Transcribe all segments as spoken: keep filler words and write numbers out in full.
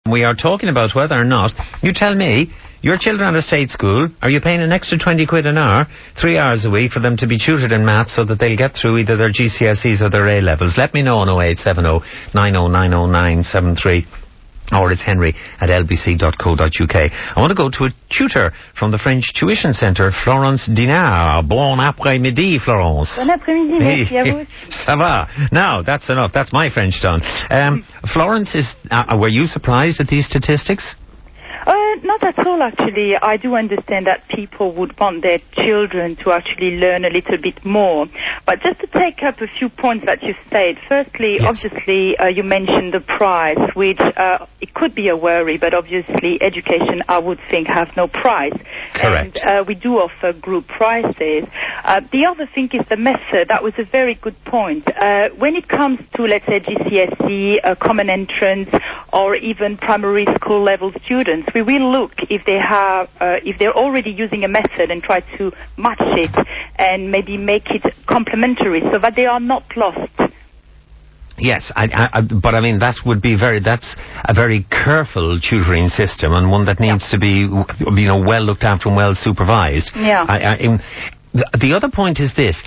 We are talking about whether or not, you tell me, your children are at state school, are you paying an extra twenty quid an hour, three hours a week for them to be tutored in maths so that they'll get through either their G C S Es or their A levels? Let me know on oh eight seven oh, nine oh nine oh nine seven three. Or it's henry at l b c dot co dot u k. I want to go to a tutor from the French Tuition Centre, Florence Dinard. Bon après-midi, Florence. Bon après-midi, merci à vous. Ça va. Now, that's enough. That's my French done. Um, Florence, is, uh, were you surprised at these statistics? Uh, not at all, actually. I do understand that people would want their children to actually learn a little bit more. But just to take up a few points that you said. Firstly, yes. obviously, uh, you mentioned the price, which uh, it could be a worry, but obviously education, I would think, has no price. Correct. And uh, we do offer group prices. Uh, the other thing is the method. That was a very good point. Uh, when it comes to, let's say, G C S E, uh, common entrance, or even primary school level students, we will look if they have, uh, if they're already using a method and try to match it and maybe make it complementary so that they are not lost. Yes, I, I, but I mean that would be very. That's a very careful tutoring system and one that needs yeah. to be, you know, well looked after and well supervised. Yeah. I, I, in, The, the other point is this,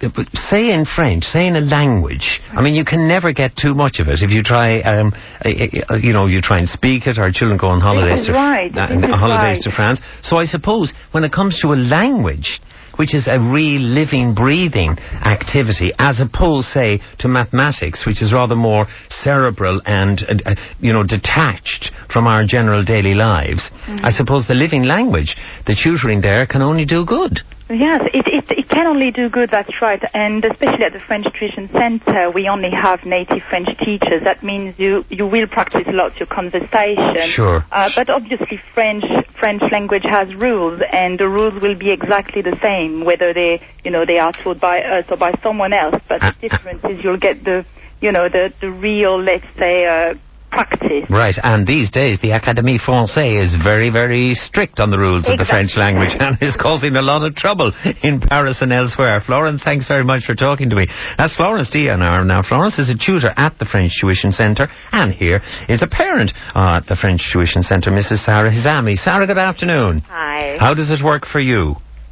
say in French, say in a language, I mean, you can never get too much of it. If you try, um, you know, you try and speak it, or children go on holidays, to, right. uh, holidays right. to France. So I suppose when it comes to a language, which is a real living, breathing activity, as opposed, say, to mathematics, which is rather more cerebral and, uh, uh, you know, detached from our general daily lives, mm-hmm. I suppose the living language, the tutoring there can only do good. Yes, it, it it can only do good, that's right. And especially at the French Tuition Centre, we only have native French teachers. That means you, you will practice a lot your conversation. Sure. Uh, but obviously French French language has rules, and the rules will be exactly the same, whether they, you know, they are taught by us or by someone else. But uh, the difference is you'll get the, you know, the, the real, let's say, uh, practice. Right, and these days the Académie Française is very, very strict on the rules exactly. of the French language and is causing a lot of trouble in Paris and elsewhere. Florence, thanks very much for talking to me. That's Florence Dinard. Now, Florence is a tutor at the French Tuition Centre, and here is a parent uh, at the French Tuition Centre, Missus Sarah Hizami. Sarah, good afternoon. Hi. How does it work for you?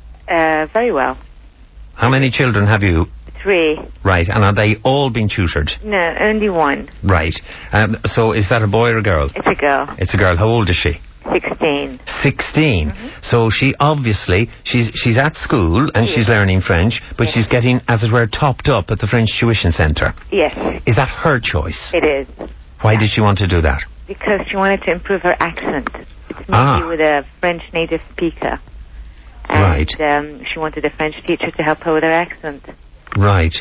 Uh, very well. How many children have you? Three. Right, and are they all being tutored? No, only one. Right. Um, so is that a boy or a girl? It's a girl. It's a girl. How old is she? Sixteen. Sixteen. Mm-hmm. So she obviously, she's she's at school and yes. she's learning French, but yes. she's getting, as it were, topped up at the French Tuition Centre. Yes. Is that her choice? It is. Why yeah. did she want to do that? Because she wanted to improve her accent. It's maybe ah. with a French native speaker. And, right. Um, she wanted a French teacher to help her with her accent. Right.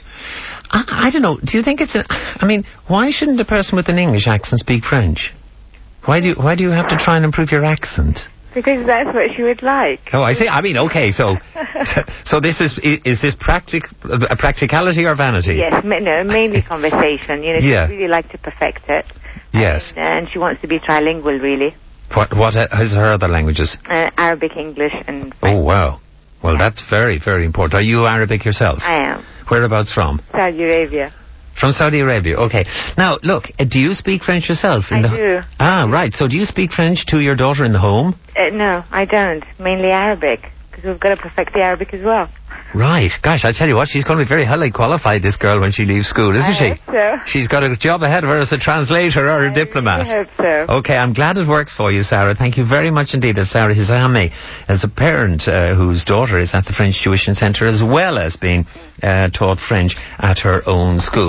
I, I don't know. Do you think it's a... I mean, why shouldn't a person with an English accent speak French? Why do you, why do you have to try and improve your accent? Because that's what she would like. Oh, I see. I mean, okay, so... so this is... Is this practic, a practicality or vanity? Yes, ma- no, mainly conversation. You know, she yeah. would really like to perfect it. Yes. And, and she wants to be trilingual, really. What, what is her other languages? Uh, Arabic, English, and French. Oh, wow. Well, that's very, very important. Are you Arabic yourself? I am. Whereabouts from? Saudi Arabia. From Saudi Arabia, okay. Now, look, uh, do you speak French yourself? In I the do. Ah, right. So do you speak French to your daughter in the home? Uh, no, I don't. Mainly Arabic, because we've got to perfect the Arabic as well. Right. Gosh, I tell you what, she's going to be very highly qualified, this girl, when she leaves school, isn't I she? hope so. She's got a job ahead of her as a translator or a I diplomat. I hope so. Okay, I'm glad it works for you, Sarah. Thank you very much indeed. That's Sarah Hizami, as a parent uh, whose daughter is at the French Tuition Centre, as well as being uh, taught French at her own school.